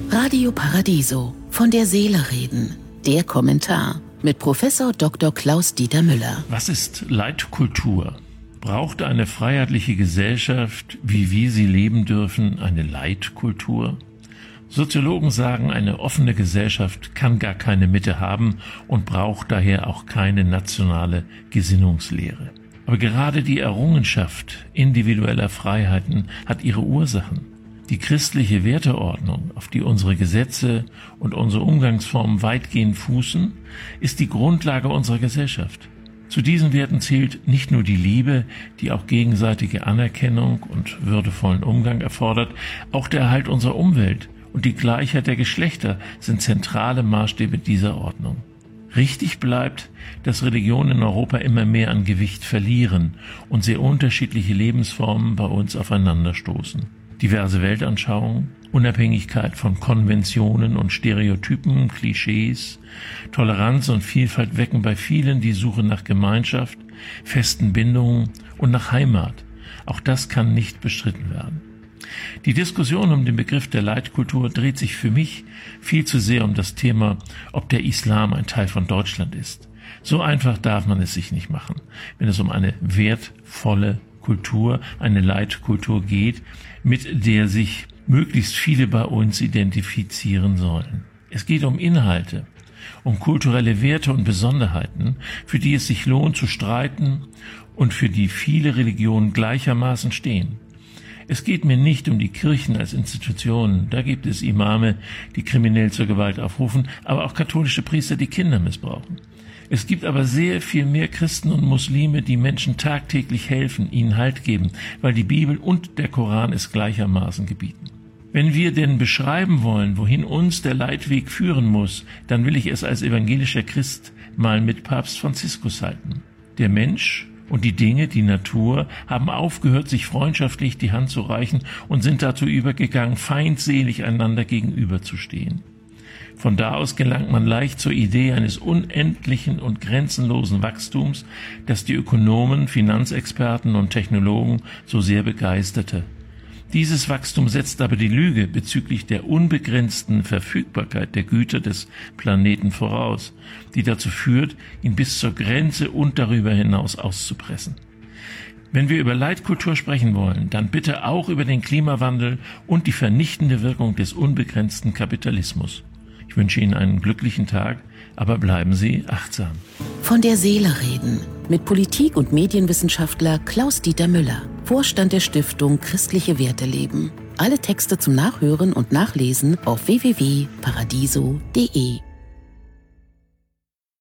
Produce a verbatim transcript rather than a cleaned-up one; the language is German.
Radio Paradiso, von der Seele reden. Der Kommentar mit Professor Doktor Klaus-Dieter Müller. Was ist Leitkultur? Braucht eine freiheitliche Gesellschaft, wie wir sie leben dürfen, eine Leitkultur? Soziologen sagen, eine offene Gesellschaft kann gar keine Mitte haben und braucht daher auch keine nationale Gesinnungslehre. Aber gerade die Errungenschaft individueller Freiheiten hat ihre Ursachen. Die christliche Werteordnung, auf die unsere Gesetze und unsere Umgangsformen weitgehend fußen, ist die Grundlage unserer Gesellschaft. Zu diesen Werten zählt nicht nur die Liebe, die auch gegenseitige Anerkennung und würdevollen Umgang erfordert, auch der Erhalt unserer Umwelt und die Gleichheit der Geschlechter sind zentrale Maßstäbe dieser Ordnung. Richtig bleibt, dass Religionen in Europa immer mehr an Gewicht verlieren und sehr unterschiedliche Lebensformen bei uns aufeinanderstoßen. Diverse Weltanschauungen, Unabhängigkeit von Konventionen und Stereotypen, Klischees, Toleranz und Vielfalt wecken bei vielen die Suche nach Gemeinschaft, festen Bindungen und nach Heimat. Auch das kann nicht bestritten werden. Die Diskussion um den Begriff der Leitkultur dreht sich für mich viel zu sehr um das Thema, ob der Islam ein Teil von Deutschland ist. So einfach darf man es sich nicht machen, wenn es um eine wertvolle Kultur, eine Leitkultur geht, mit der sich möglichst viele bei uns identifizieren sollen. Es geht um Inhalte, um kulturelle Werte und Besonderheiten, für die es sich lohnt zu streiten und für die viele Religionen gleichermaßen stehen. Es geht mir nicht um die Kirchen als Institutionen. Da gibt es Imame, die kriminell zur Gewalt aufrufen, aber auch katholische Priester, die Kinder missbrauchen. Es gibt aber sehr viel mehr Christen und Muslime, die Menschen tagtäglich helfen, ihnen Halt geben, weil die Bibel und der Koran es gleichermaßen gebieten. Wenn wir denn beschreiben wollen, wohin uns der Leitweg führen muss, dann will ich es als evangelischer Christ mal mit Papst Franziskus halten. Der Mensch und die Dinge, die Natur, haben aufgehört, sich freundschaftlich die Hand zu reichen und sind dazu übergegangen, feindselig einander gegenüberzustehen. Von da aus gelangt man leicht zur Idee eines unendlichen und grenzenlosen Wachstums, das die Ökonomen, Finanzexperten und Technologen so sehr begeisterte. Dieses Wachstum setzt aber die Lüge bezüglich der unbegrenzten Verfügbarkeit der Güter des Planeten voraus, die dazu führt, ihn bis zur Grenze und darüber hinaus auszupressen. Wenn wir über Leitkultur sprechen wollen, dann bitte auch über den Klimawandel und die vernichtende Wirkung des unbegrenzten Kapitalismus. Ich wünsche Ihnen einen glücklichen Tag, aber bleiben Sie achtsam. Von der Seele reden mit Politik- und Medienwissenschaftler Klaus-Dieter Müller, Vorstand der Stiftung Christliche Werte leben. Alle Texte zum Nachhören und Nachlesen auf w w w punkt paradiso punkt de.